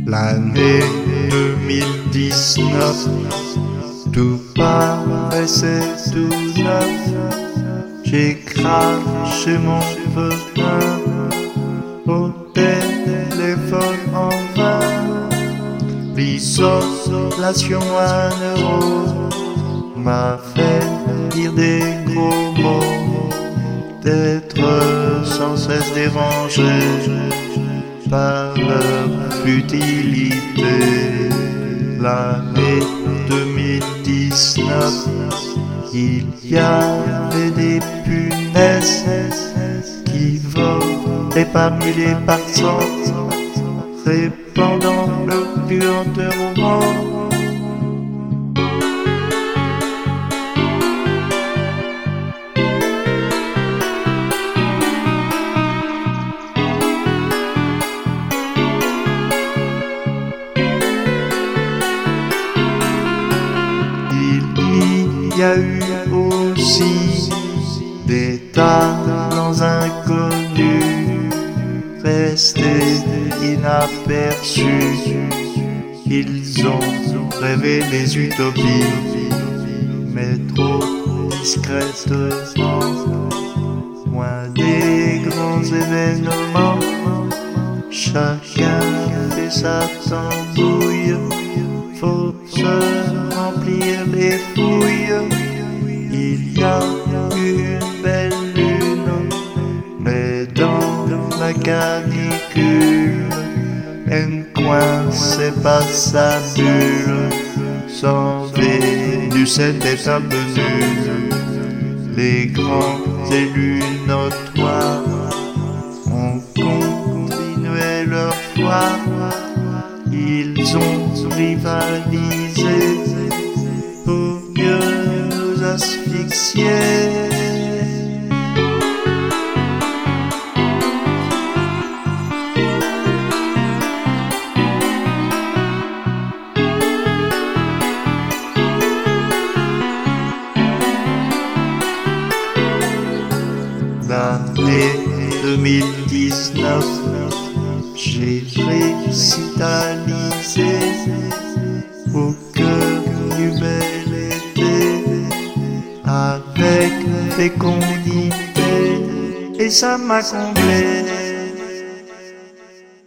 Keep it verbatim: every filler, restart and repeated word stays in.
L'année deux mille dix-neuf, tout paraissait tout neuf. J'ai craché mon venin au téléphone en vain. L'isolation un euro m'a fait dire des gros mots, d'être sans cesse dérangé par leur futilité. L'année deux mille dix-neuf, il y avait des punaises qui volaient parmi les parcents, répandant leur puanteur au vent. Il y a eu aussi des talents inconnus, restés inaperçus. Ils ont rêvé les utopies, mais trop discrètement, loin des grands événements. Chacun fait sa tambouille, faut se remplir les fouilles. Il y a une belle lune, mais dans la canicule, un coin c'est pas sa bulle. Sans Vénus était un peu nul. Les grands élus notoires ont continué leur foi. Ils ont rivalisé pour mieux nous asphyxier. L'année deux mille dix-neuf, j'ai récitalisé au cœur du bel été, avec fécondité, et ça m'a comblé.